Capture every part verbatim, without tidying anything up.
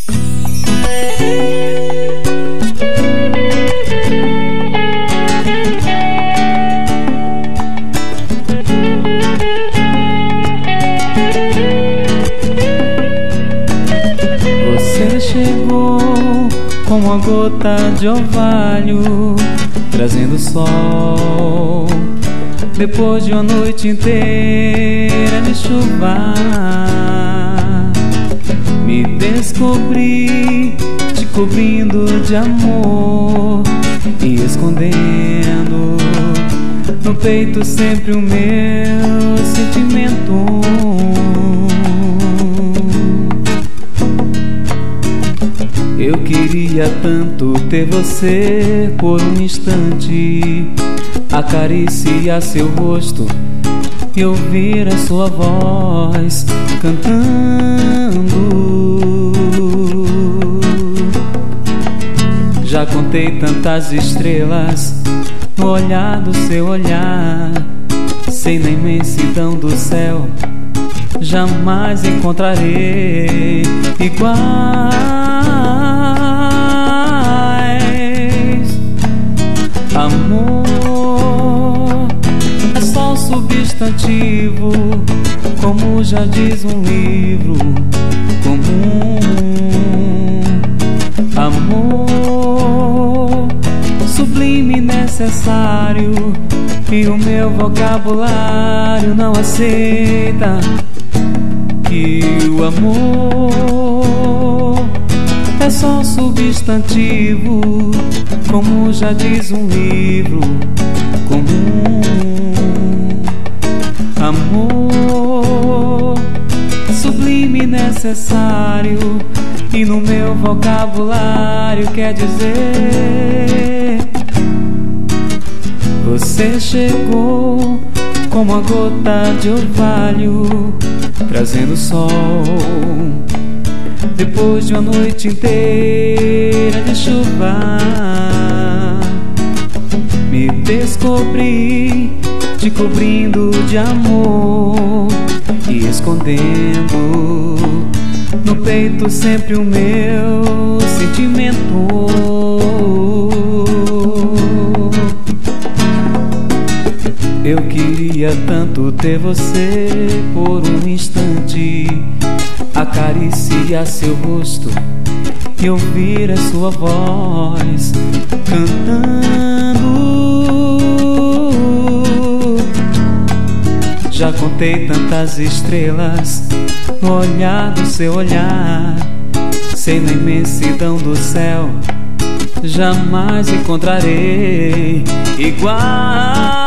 Você chegou com uma gota de orvalho, trazendo sol depois de uma noite inteira de chuva. Me descobri te cobrindo de amor e escondendo no peito sempre o meu sentimento. Eu queria tanto ter você por um instante, acariciar seu rosto e ouvir a sua voz cantando. Já contei tantas estrelas no olhar do seu olhar, sei na imensidão do céu jamais encontrarei iguais. Amor é só um substantivo, como já diz um livro comum. Amor sublime, necessário, e o meu vocabulário não aceita que o amor é só um substantivo, como já diz um livro comum. Amor sublime, necessário, e no meu vocabulário quer dizer: você chegou como uma gota de orvalho, trazendo sol depois de uma noite inteira de chuva. Me descobri te cobrindo de amor e escondendo no peito sempre o meu sentimento. Eu queria tanto ter você por um instante, acariciar seu rosto e ouvir a sua voz cantando. Já contei tantas estrelas no olhar do seu olhar, sei na imensidão do céu jamais encontrarei iguais.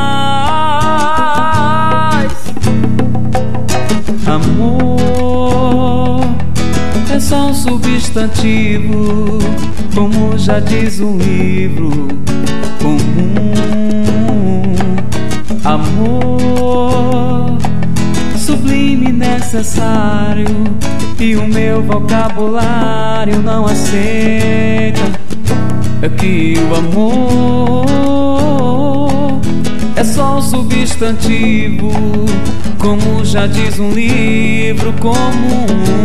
Amor é só um substantivo, como já diz um livro comum. Amor sublime, necessário, e o meu vocabulário não aceita que o amor é só um substantivo, como já diz um livro comum.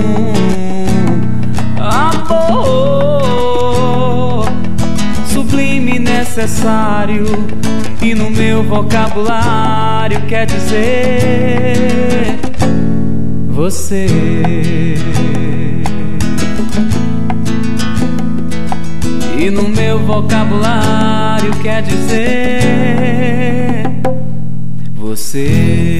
Amor sublime, necessário, e no meu vocabulário quer dizer: você. E no meu vocabulário quer dizer: você.